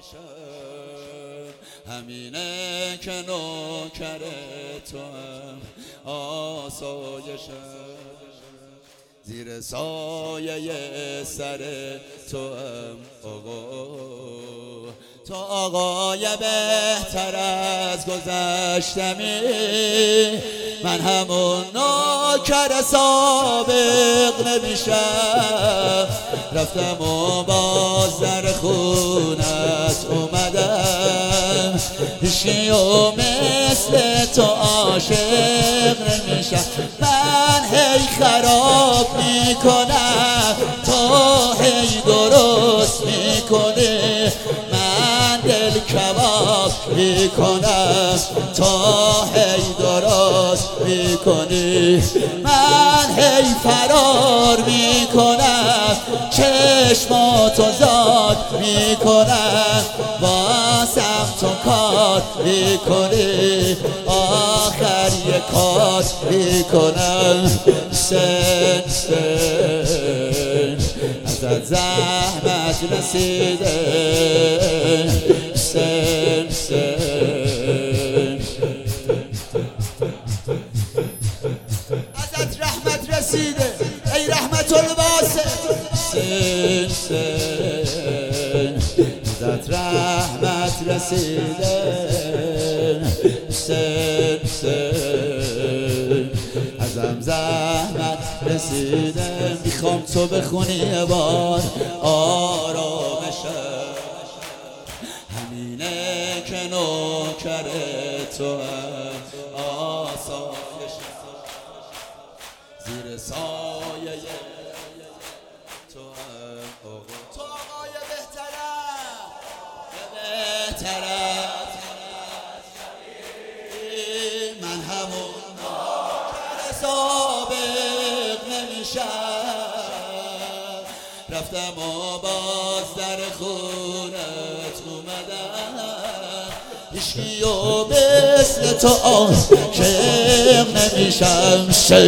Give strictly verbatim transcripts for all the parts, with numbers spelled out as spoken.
همینه که نوکر تو هم آسایشم، زیر سایه سر تو هم آقا، تو آقای بهتر از گذشتمی، من همون نوکر سابق نمیشم. رفتم و باز در خونت اومدم، هیچکی و مثل تو عاشق نمیشم. من هی خراب میکنم، تو هی درست میکنی، من دل کباب میکنم، تو هی درست میکنی. من هی فرار میکنم، چشماتو زاد میکنم، واسم تو کار میکنی، آخر یه کار میکنم. سن سن ازت زحمت رسیده، سن سن ازت رحمت رسیده ای رحمت الواسع. سن سن ازت رحمت رسیده، سن سن ازم زحمت رسیده. میخوام تو بخونی یه بار آرامشم، همینه که نوکر تو هم آسایشم، زیر سایه تو هم آقا، تو آقای بهترم بهترم، من همون نوکر سابق نمیشم. رفتم و باز در خونت اومدم، هیچکی و مثل تو عاشق نمیشم.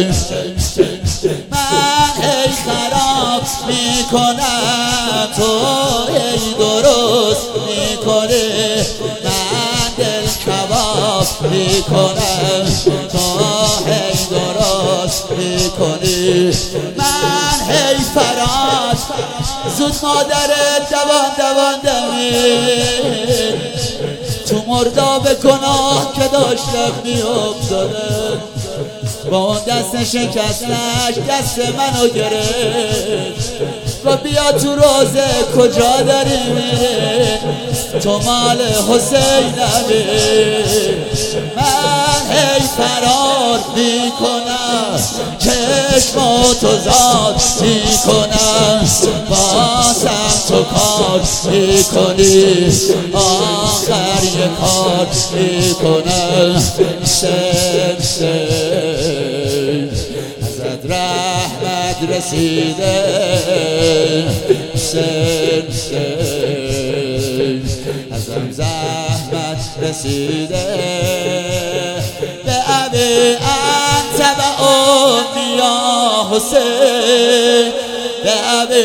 من هی خراب میکنم، تو هی درست میکنی، من دل کباب میکنم، تو هی درست میکنی. من هی فرار، زود مادرت دوان دوان دوید، تو مرداب گناه که داشتم میافتاده، با اون دست شکستش دست منو گرفت و بیا تو روزه کجا داری میره، تو مال حسینمی. من هی فرار میکنم، چشماتو زاد میکنم، بازم تو کار میکنی، آخر یه کار میکنم. سن سن ازت رحمت رسیده، سن سن ازم زحمت رسیده. به ابی انت و امی یا حسین، به ابی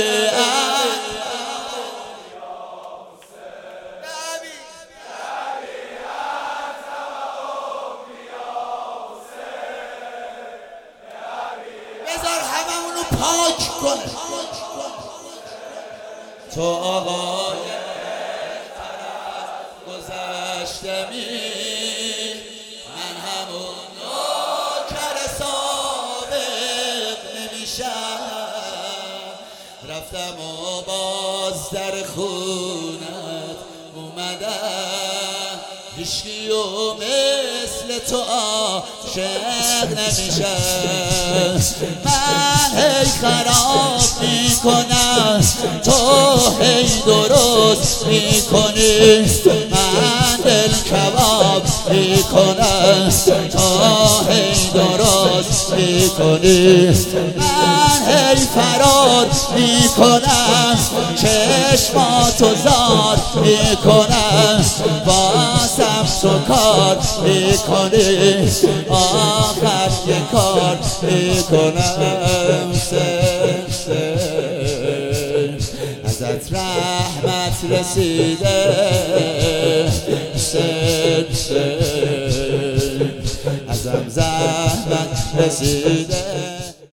پاک کنه. تو آقای بهتر از گذشتمی، من همون نوکر سابق نمیشم. رفتم و باز در خونت اومدم، هیچکی و مثل تو عاشق نمیشم. من هی خراب میکنم، تو هی درست میکنی، من دل کباب میکنم، تو هی درست میکنی. من هی فرار میکنم، چشماتو زار میکنم، بازم تو کار میکنی، آخر یه کار میکنم. سن سن ازت رحمت رسیده، ازم زحمت رسیده